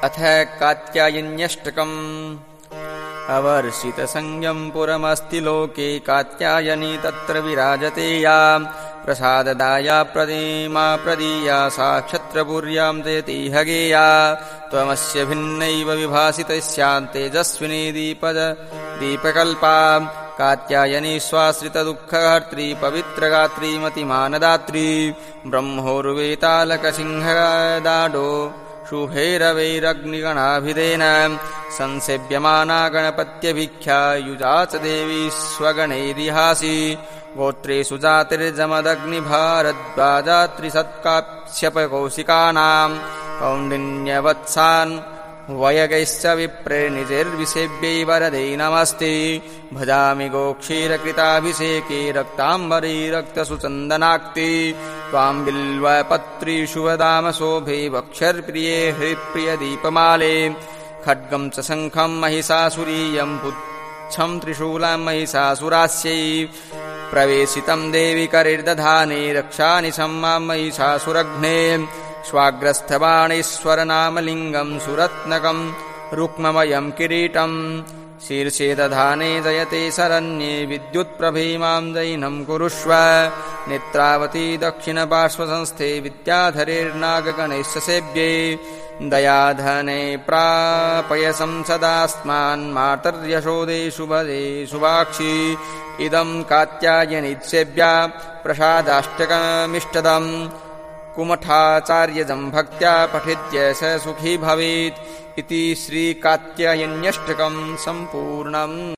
अथ कात्यायन्यष्टकम्। अवर्षितसंज्ञम् पुरमस्ति लोके कात्यायनी तत्र विराजते या प्रसाददाया प्रतिमा प्रदीया सा क्षत्रपुर्याम् जयति हगेया त्वमस्य भिन्नैव विभासितस्याम् तेजस्विनी दीपकल्पा कात्यायनी स्वाश्रितदुःखहर्त्री पवित्रगात्री मतिमानदात्री ब्रह्मोर्वेतालकसिंहदाडो शुभैरवैरग्निगणाभिधेन संसेव्यमाना गणपत्यभिख्या युजा च देवी स्वगणैरिहासी गोत्रेषु जातिर्जमदग्निभारद्वाजात्रिसत्काश्यपकौशिकानाम् कौण्डिन्यवत्सान् वयगैश्च विप्रेर्निजैर्विसेव्यै वरदै नमस्ते भजामि गोक्षीरकृताभिषेके रक्ताम्बरै रक्तसुचन्दनाक्ते त्वाम् बिल्वपत्रीषु वदामशोभे वक्षर्प्रिये हृत्प्रियदीपमाले खड्गम् च शङ्खम् महिषासुरीयम् पुच्छम् त्रिशूलम् महिषासुरास्यै प्रवेशितम् देवि करिर्दधाने रक्षानि सम्माम् महिषासुरघ्ने स्वाग्रस्थबाणेश्वरनामलिङ्गम् सुरत्नकम् रुक्ममयम् किरीटम् शीर्षे दधाने जयते शरण्ये विद्युत्प्रभीमाम् जैनम् कुरुष्व नेत्रावती दक्षिणपार्श्वसंस्थे विद्याधरेर्नागगणैश्च सेव्ये दयाधने प्रापय संसदास्मान् मातर्यशोदे शुभदे शुभाक्षी इदम् कात्यायनीसेव्या प्रसादाष्टकमिष्टदम् कुमठाचार्यजम् भक्त्या पठित्य स सुखी भवेत् इति श्रीकात्यायन्यष्टकम् सम्पूर्णम्।